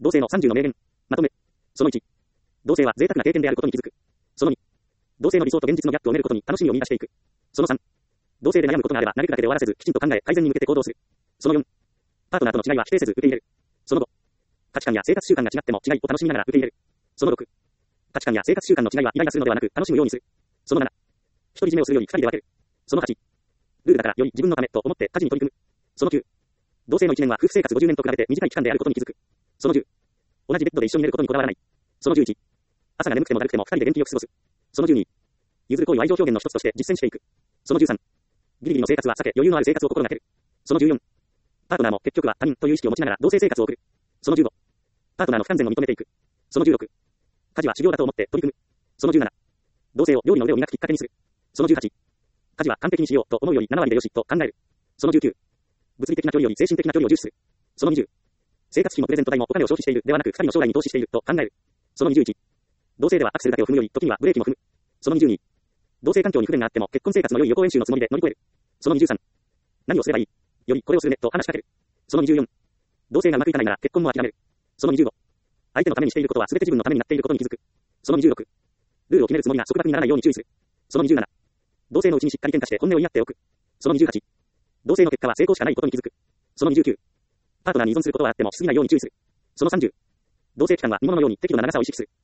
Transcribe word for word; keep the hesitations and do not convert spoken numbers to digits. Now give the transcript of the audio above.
同性のさんじゅうの名言。まとめ。そのいち。同性は贅沢な経験であることに気づく。そのに。同性の理想と現実のギャップを埋めることに楽しみを見出していく。そのさん。同性で悩むことがあれば嘆くだけで終わらせず、きちんと考え、改善に向けて行動する。そのよん。パートナーとの違いは否定せず受け入れる。そのご。価値観や生活習慣が違っても違いを楽しみながら受け入れる。そのろく。価値観や生活習慣の違いはイライラするのではなく楽しむようにする。そのなな。独り占めをするより二人で分ける。そのはち。ルールだからより自分のためと思って家事に取り組む。そのきゅう。同性のいちねんは夫婦生活ごじゅうねんと比べて短い期間であることに気づく。そのじゅう。同じベッドで一緒に寝ることにこだわらない。そのじゅういち。朝が眠くてもだるくても二人で元気よく過ごす。そのじゅうに。譲る行為を愛情表現の一つとして実践していく。そのじゅうさん。ギリギリの生活は避け余裕のある生活を心がける。そのじゅうよん。パートナーも結局は他人という意識を持ちながら同性生活を送る。そのじゅうご。パートナーの不完全を認めていく。そのじゅうろく。家事は修行だと思って取り組む。そのじゅうなな。同性を料理の腕を磨くきっかけにする。そのじゅうはち。家事は完璧にしようと思うよりななわりでよしと考える。そのじゅうきゅう。物理的な距離より精神的な距離を重視する。そのにじゅう。生活費もプレゼント代もお金を消費しているではなく二人の将来に投資していると考える。そのにじゅういち。同性ではアクセルだけを踏むより時にはブレーキも踏む。そのにじゅうに。同性環境に不便があっても結婚生活の良い予行演習のつもりで乗り越える。そのにじゅうさん。何をすればいい？よりこれをするねと話しかける。そのにじゅうよん。同性がうまくいかないなら結婚も諦める。そのにじゅうご。相手のためにしていることは全て自分のためになっていることに気づく。そのにじゅうろく。ルールを決めるつもりが束縛にならないように注意する。そのにじゅうなな。同性のうちにしっかり喧嘩して本音を言い合っておく。そのにじゅうはち。同性の結果は成功しかないことに気づく。そのにじゅうきゅう。パートナーに依存することはあってもしすぎないように注意する。そのさんじゅう。同性期間は見物のように適度な長さを意識する。